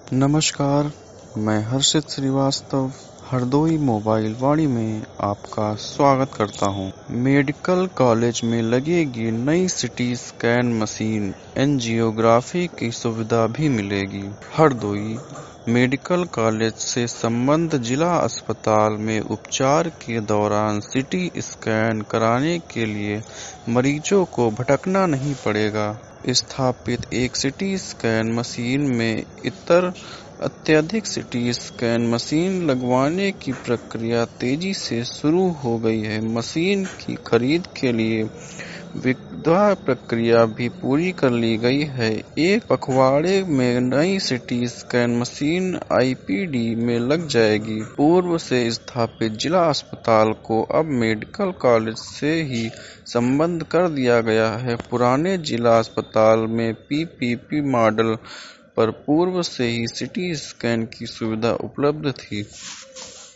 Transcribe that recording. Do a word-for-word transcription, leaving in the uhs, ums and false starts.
नमस्कार, मैं हर्षित श्रीवास्तव हरदोई मोबाइल वाणी में आपका स्वागत करता हूं। मेडिकल कॉलेज में लगेगी नई सिटी स्कैन मशीन, एंजियोग्राफी की सुविधा भी मिलेगी। हरदोई मेडिकल कॉलेज से संबद्ध जिला अस्पताल में उपचार के दौरान सिटी स्कैन कराने के लिए मरीजों को भटकना नहीं पड़ेगा। स्थापित एक सिटी स्कैन मशीन में इतर अत्यधिक सिटी स्कैन मशीन लगवाने की प्रक्रिया तेजी से शुरू हो गई है। मशीन की खरीद के लिए विधिवत प्रक्रिया भी पूरी कर ली गई है। एक पखवाड़े में नई सिटी स्कैन मशीन आईपीडी में लग जाएगी। पूर्व से स्थापित जिला अस्पताल को अब मेडिकल कॉलेज से ही संबद्ध कर दिया गया है। पुराने जिला अस्पताल में पीपीपी मॉडल पर पूर्व से ही सिटी स्कैन की सुविधा उपलब्ध थी।